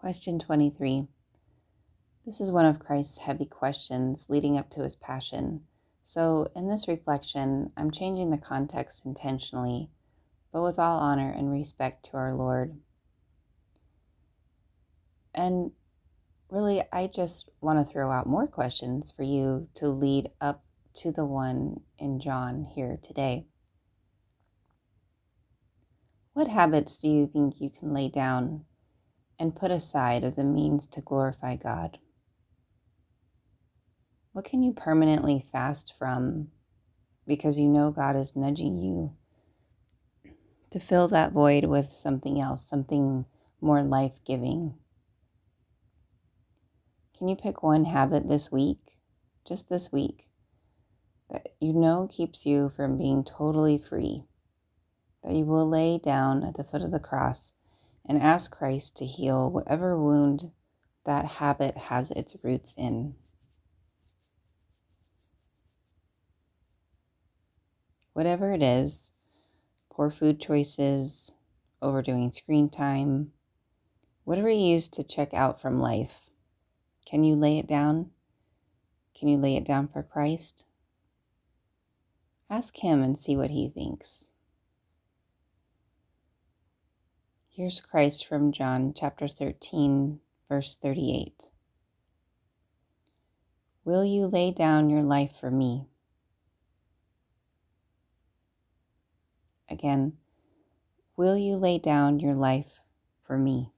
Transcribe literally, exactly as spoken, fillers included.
Question twenty-three. This is one of Christ's heavy questions leading up to his passion. So in this reflection, I'm changing the context intentionally, but with all honor and respect to our Lord. And really, I just want to throw out more questions for you to lead up to the one in John here today. What habits do you think you can lay down and put aside as a means to glorify God? What can you permanently fast from because you know God is nudging you to fill that void with something else, something more life-giving? Can you pick one habit this week, just this week, that you know keeps you from being totally free, that you will lay down at the foot of the cross and ask Christ to heal whatever wound that habit has its roots in? Whatever it is, poor food choices, overdoing screen time, whatever you use to check out from life, can you lay it down? Can you lay it down for Christ? Ask him and see what he thinks. Here's Christ from John chapter thirteen, verse thirty-eight. Will you lay down your life for me? Again, will you lay down your life for me?